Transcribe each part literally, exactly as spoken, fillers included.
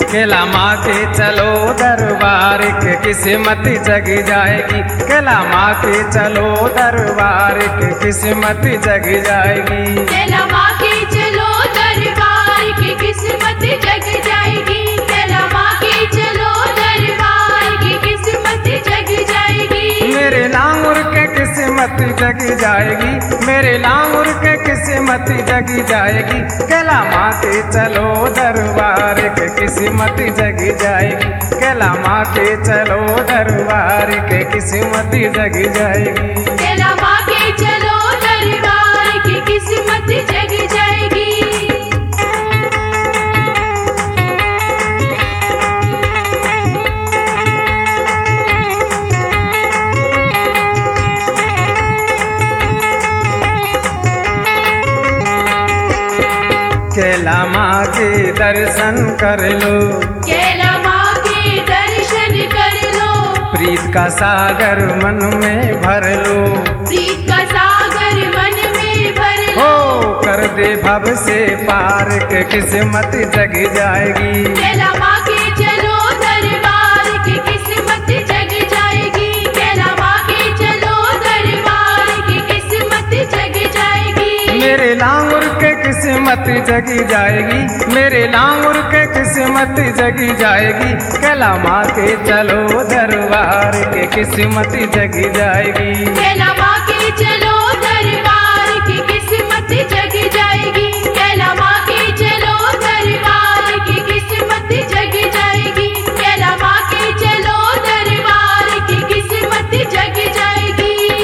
केला माँ के चलो दरबार के किस्मत जग जाएगी। केला माँ के चलो दरबार के किस्मत जग जाएगी। केला माँ के चलो दरबार की किस्मत जग जाएगी। केला माँ के चलो दरबार की किस्मत जग जाएगी। मेरे लांगुर के किस्मत जग जाएगी। मेरे लांगुर के किस्मत जग जाएगी। केला माँ के चलो दरबार के किस्मत जग जाएगी। केला माँ के चलो दरबार के किस्मत जग जाएगी। केला माँ के चलो दरबार की किस्मत जग जाएगी। केला माँ के दर्शन कर लो। केला माँ के दर्शन कर लो। प्रीत का सागर मन में भर लो। प्रीत का सागर मन में भर लो। हो कर दे भव से पार के किस्मत जग जाएगी। केला माँ के चलो दरबार की किस्मत जग जाएगी। केला माँ के चलो दरबार की किस्मत जग जाएगी। मेरे लांगुर के किस्मत जग जाएगी। मेरे लांगुर के किस्मत जग जाएगी। केला माँ के चलो दरबार के किस्मत जग जाएगी। केला माँ के चलो दरबार की किस्मत जग जाएगी। केला माँ के चलो दरबार की किस्मत जग जाएगी। केला माँ के चलो दरबार की किस्मत जग जाएगी।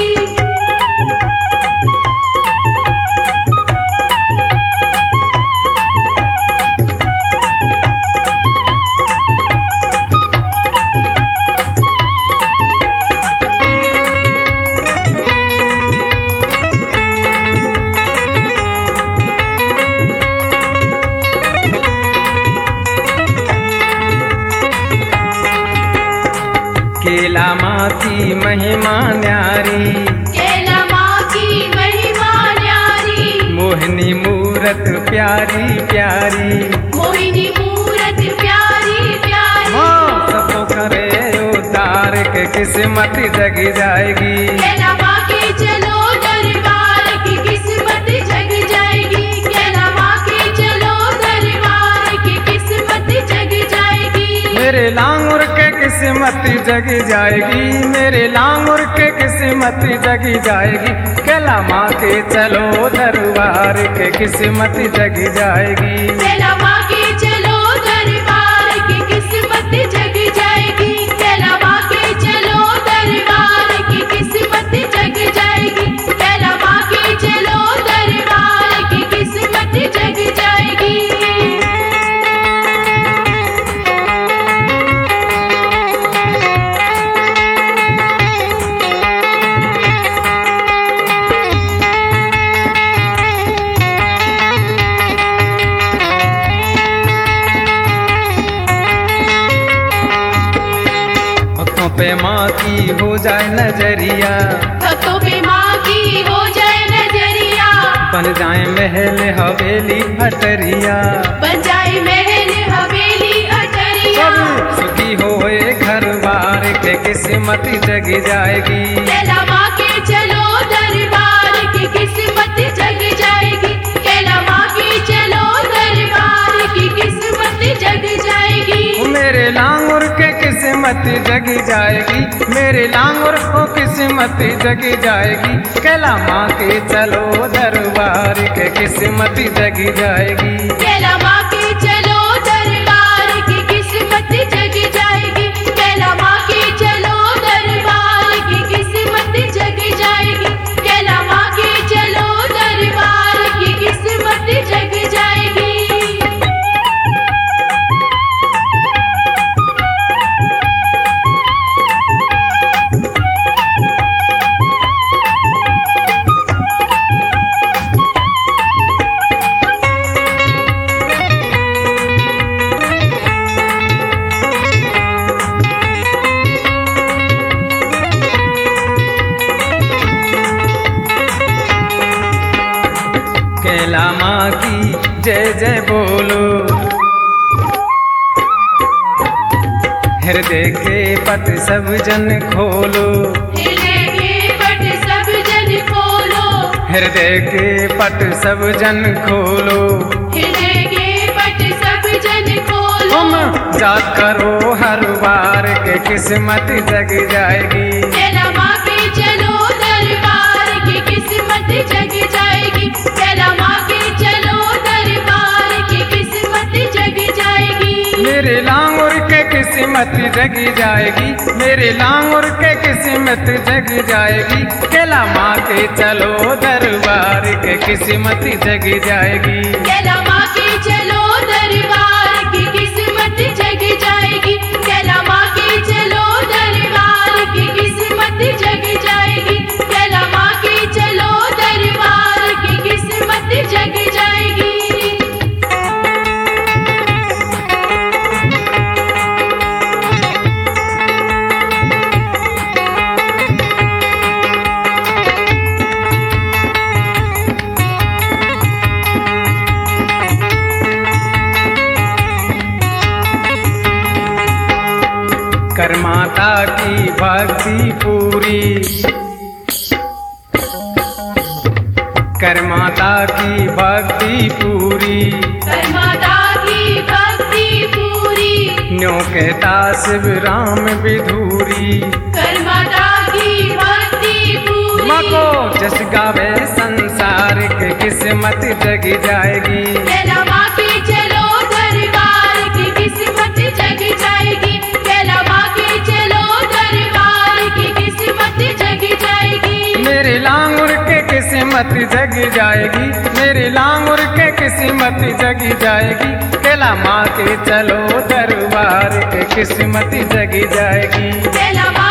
केला माँ की महिमा न्यारी। केला माँ की महिमा न्यारी। मोहिनी मूरत प्यारी प्यारी। मोहिनी मूरत प्यारी प्यारी। हाँ सबको करे उतार के किस्मत जग जाएगी। केला माँ के चलो दरबार की किस्मत जग जाएगी। केला माँ के चलो दरबार की किस्मत जग जाएगी। मेरे लांगुर के किस्मत जग जाएगी। मेरे लांगुर के किस्मत जग जाएगी। केला माँ के चलो दरबार के किस्मत जग जाएगी। केला माँ के चलो दरबार की किस्मत जग जाएगी। केला माँ के चलो दरबार की किस्मत जग जाएगी। केला माँ के चलो दरबार की किस्मत जग जाएगी। भक्तों पे माँ की हो जाए नजरिया। भक्तों पे माँ की हो जाए नजरिया। बन जाए महल हवेली अटरिया। बन जाए महल हवेली अटरिया। सुखी होए घर बार के किस्मत जग जाएगी। केला माँ के चलो दरबार की किस्मत जग जाएगी। केला माँ के चलो दरबार की किस्मत जग जाएगी। मेरे लांगुर के किस्मत जग जाएगी। मेरे लांगुर को किस्मत जग जाएगी। केला माँ के चलो दरबार के किस्मत जग जाएगी। केला माँ के चलो दरबार की किस्मत जग जाएगी। केला माँ के चलो दरबार की किस्मत जग जाएगी। केला माँ के चलो दरबार की किस्मत जग जाएगी। कैला माँ की जय जय बोलो। हृदय के पट सब जन खोलो, हृदय के पट सब जन खोलो, हृदय के पट सब जन खोलो, हृदय के पट सब जन खोलो। तुम याद करो हर बार के किस्मत जग जाएगी। कैला माँ के चलो दरबार की किस्मत जग जाएगी। कैला माँ के चलो दरबार की किस्मत जग जाएगी। मेरे लांगुर के किस्मत जग जाएगी, मेरे लांगुर के किस्मत जग जाएगी। कैला माँ के चलो दरबार के किस्मत जग जाएगी। कैला माँ के चलो दरबार की किस्मत जग जाएगी। कैला माँ के चलो दरबार की किस्मत जग जाएगी। कैला माँ के चलो दरबार की किस्मत जग जाएगी। कर माता की भक्ति पूरी, कर माता की भक्ति पूरी, कर माता की भक्ति पूरी, न्यों कहता शिव राम विधूरी। कर माता की भक्ति पूरी, माँ को जस गावे संसार के किस्मत जग जाएगी। कैला माँ के चलो दरबार की किस्मत जग जाएगी। कैला माँ के चलो दरबार की किस्मत जग जाएगी। मेरे लांगुर के किस्मत जग जाएगी, मेरे लांगुर के किस्मत जग जाएगी। कैला माँ के चलो दरबार के किस्मत जग जाएगी। कैला माँ